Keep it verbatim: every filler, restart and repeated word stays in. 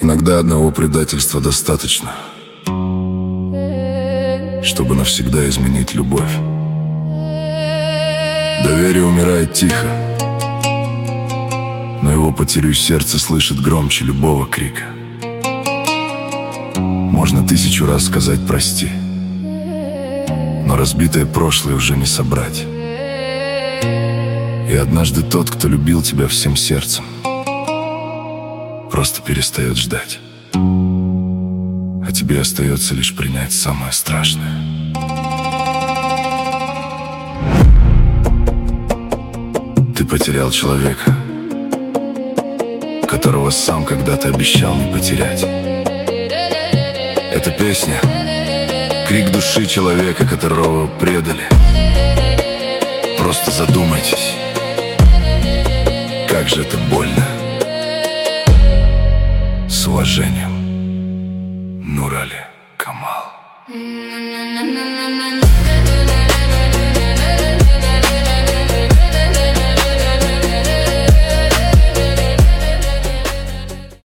Иногда одного предательства достаточно, чтобы навсегда изменить любовь. Доверие умирает тихо, но его потерю сердце слышит громче любого крика. Можно тысячу раз сказать «прости», но разбитое прошлое уже не собрать. И однажды тот, кто любил тебя всем сердцем, просто перестает ждать. А тебе остается лишь принять самое страшное. Ты потерял человека, которого сам когда-то обещал не потерять. Эта песня — крик души человека, которого предали. Просто задумайтесь, как же это больно. С уважением, Нурали Камал.